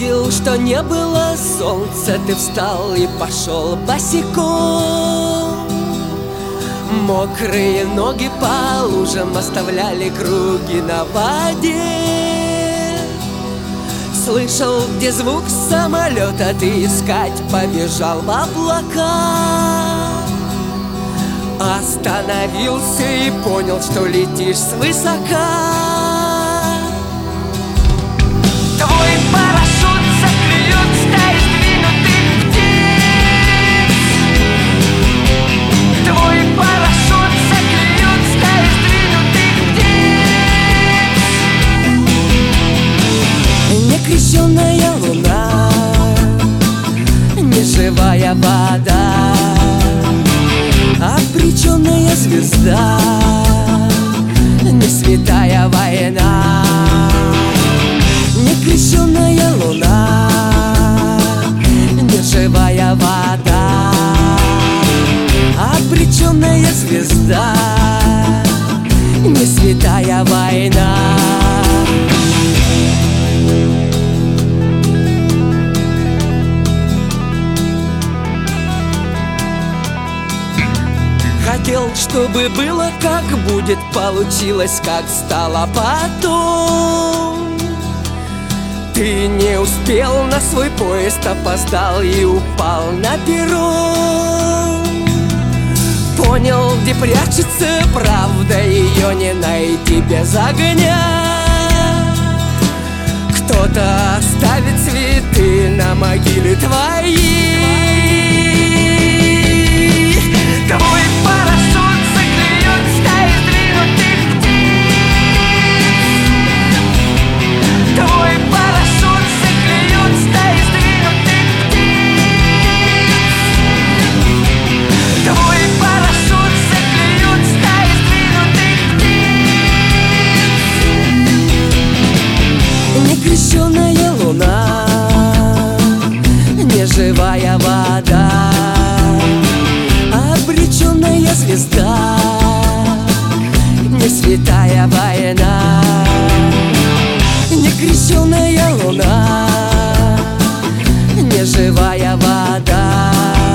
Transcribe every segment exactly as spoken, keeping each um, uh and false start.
Увидел, что не было солнца, ты встал и пошел босиком. Мокрые ноги по лужам оставляли круги на воде. Слышал, где звук самолета, ты искать побежал в облака. Остановился и понял, что летишь свысока. Твой парашют заклюет стаи сдвинутых птиц. Твой парашют заклюет стаи сдвинутых птиц. Некрещенная луна, неживая вода, обреченная звезда, не святая война. Некрещенная луна, неживая вода, обреченная звезда, не святая война. Хотел, чтобы было как будет, получилось как стало потом. Ты не успел на свой поезд, опоздал и упал на перрон. Понял, где прячется правда, ее не найти без огня. Кто-то оставит цветы на могиле твоей. Твой парашют заклюет стаи сдвинутых птиц. Твой парашют заклюет стаи сдвинутых птиц. Твой парашют заклюет стаи сдвинутых птиц. Некрещенная луна, неживая вода, обреченная звезда, не святая война. Некрещенная луна, неживая вода,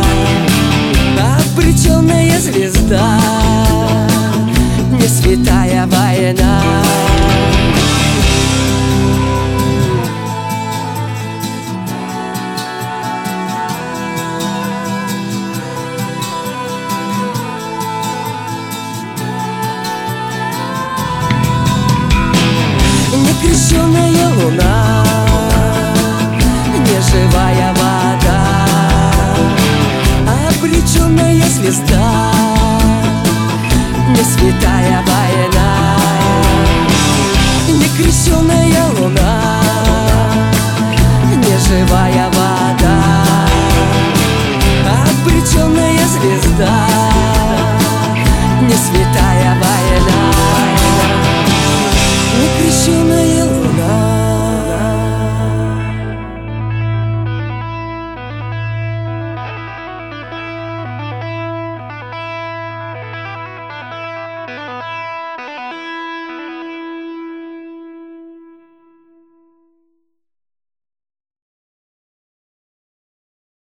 обреченная звезда, не святая война. Некрещенная луна,